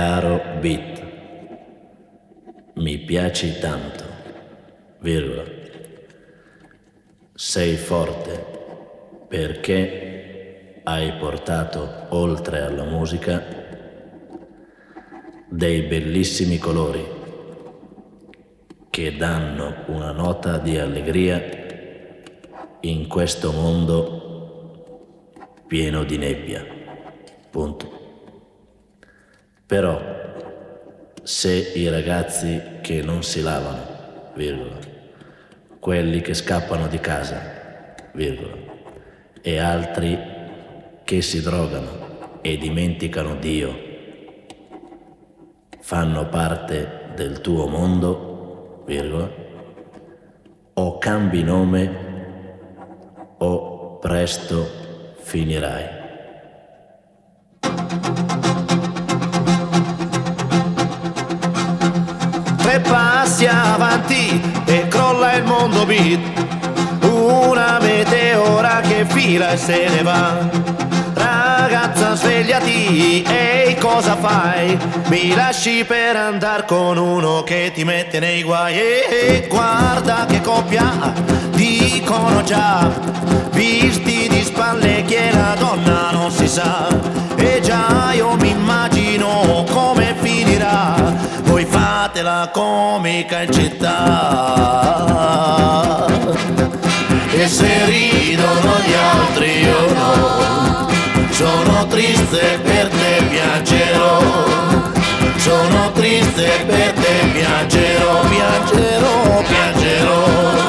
Caro Beat, mi piaci tanto, virgola. Sei forte perché hai portato oltre alla musica dei bellissimi colori che danno una nota di allegria in questo mondo pieno di nebbia. Punto. Però se i ragazzi che non si lavano, virgola, quelli che scappano di casa, virgola, e altri che si drogano e dimenticano Dio fanno parte del tuo mondo, virgola, o cambi nome o presto finirai. Tre passi avanti e crolla il mondo beat, una meteora che fila e se ne va. Ragazza svegliati, ehi cosa fai? Mi lasci per andar con uno che ti mette nei guai. E guarda che coppia, dicono già, visti di spalle che la donna non si sa. E già io mi immagino come finirà. Voi fate la comica in città e se ridono gli altri io no. Sono triste per te, piangerò. Sono triste per te, piangerò, piangerò, piangerò.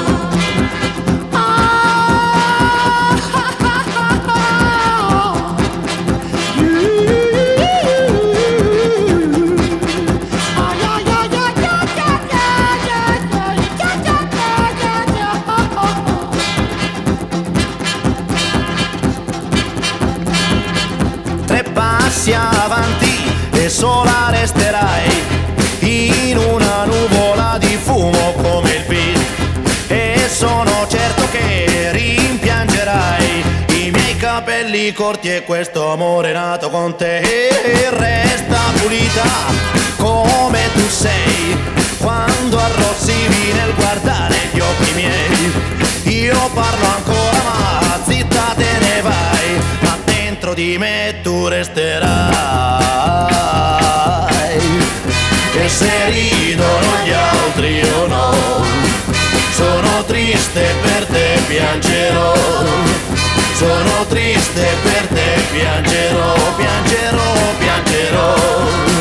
Avanti e sola resterai in una nuvola di fumo come il beat, e sono certo che rimpiangerai i miei capelli corti e questo amore nato con te. E resta pulita come tu sei quando arrossivi nel guardare gli occhi miei. Io parlo ancora ma zitta te ne vai, ma dentro di me tu resterai. E se ridono gli altri io no. Sono triste per te, piangerò. Sono triste per te, piangerò, piangerò, piangerò.